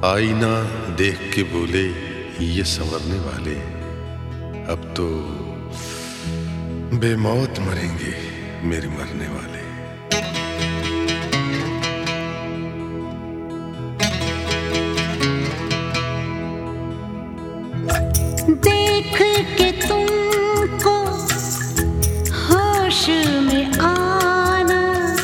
आईना देख के बोले ये संवरने वाले, अब तो बेमौत मरेंगे मेरे मरने वाले। देख के तुमको होश में आना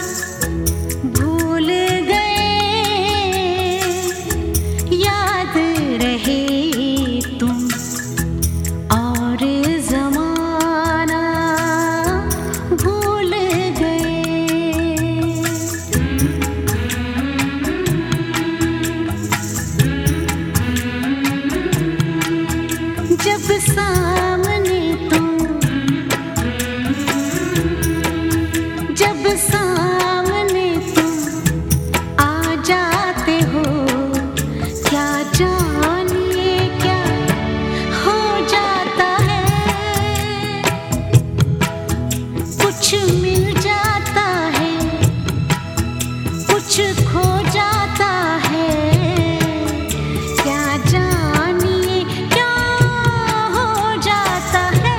भूल गए, याद रहे तुम और ज़माना भूल गए। जब सामने तुम आ जाते हो, क्या जानिए क्या हो जाता है। कुछ मिल जाता है, कुछ खो जाता है, क्या जानिए क्या हो जाता है।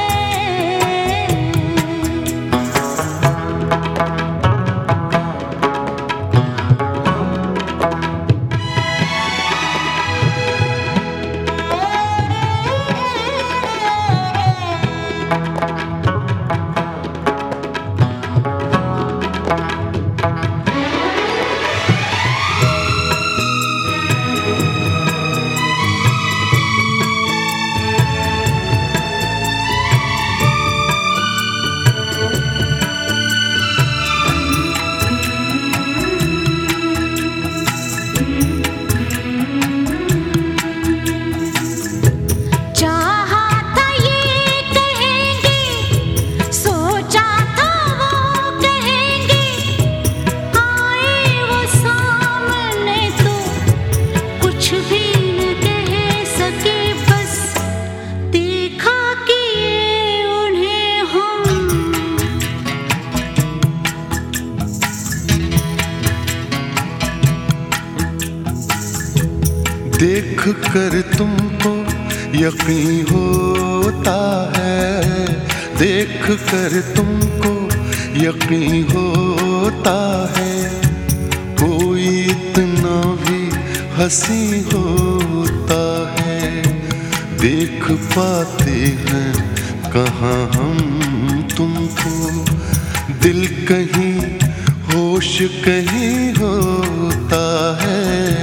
देख कर तुमको यकीन होता है, देख कर तुमको यकीन होता है, कोई इतना भी हंसी होता है। देख पाते हैं कहाँ हम तुमको, दिल कहीं होश कहीं होता है।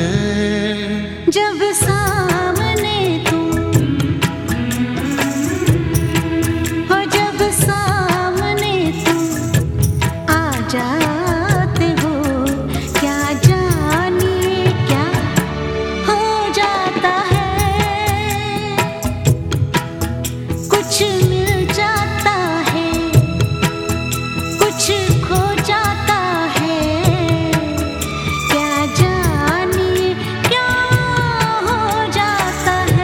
जब सामने तुम हो, जब सामने तुम आ जाते हो, क्या जानिए क्या हो जाता है। कुछ मिल जाता है, कुछ खो जाता है, क्या जानिए क्या हो जाता है।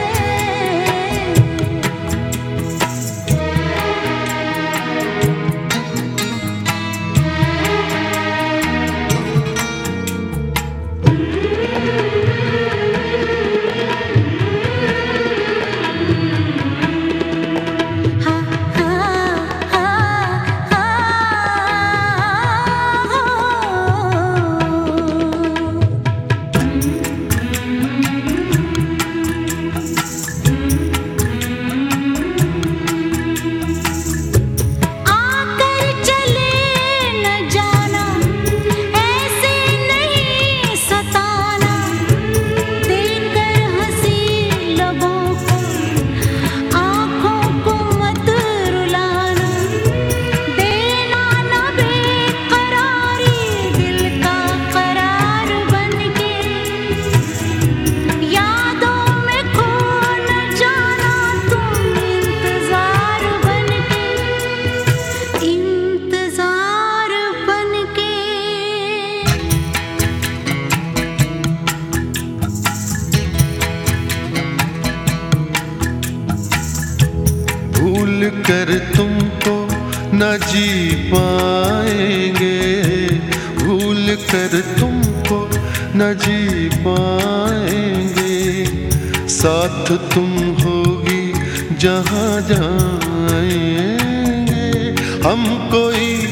भूल कर तुमको न जी पाएंगे, भूल कर तुमको न जी पाएंगे। साथ तुम होगी जहाँ जाएंगे, हम कोई